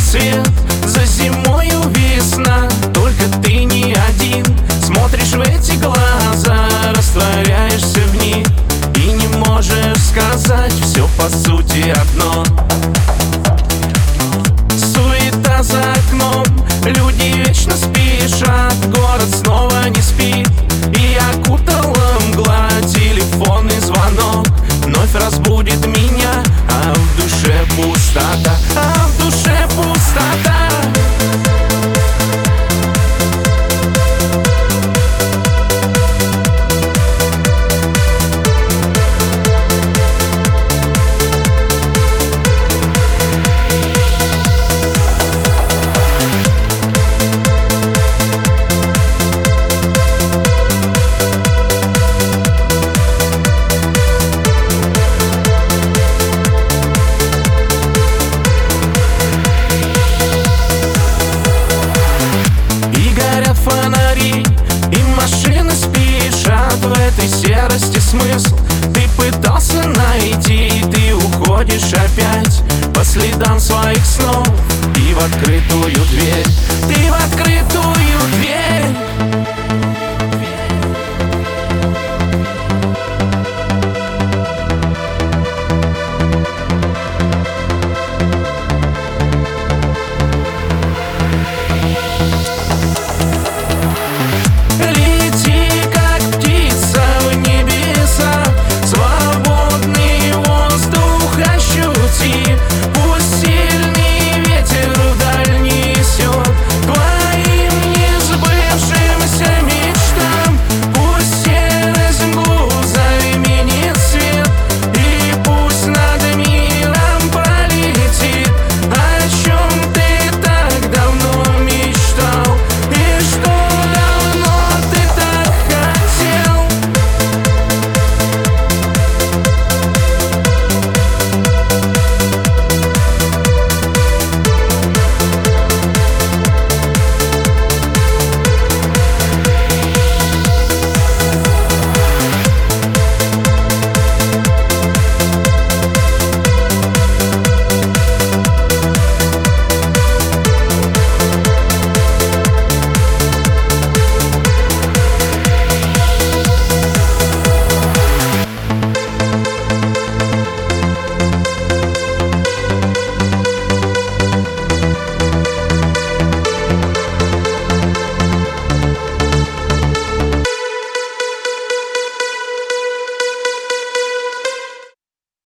рассвет, за зимою весна. Только ты не один, смотришь в эти глаза, растворяешься в них и не можешь сказать все по сути одно. Суета за окном, люди вечно спешат, город снова не спит, и окутала мгла. Телефонный звонок вновь разбудит меня, а в душе пустота, а в душе пустота. Фонари и машины спешат, в этой серости смысл ты пытался найти. Ты уходишь опять по следам своих снов и в открытую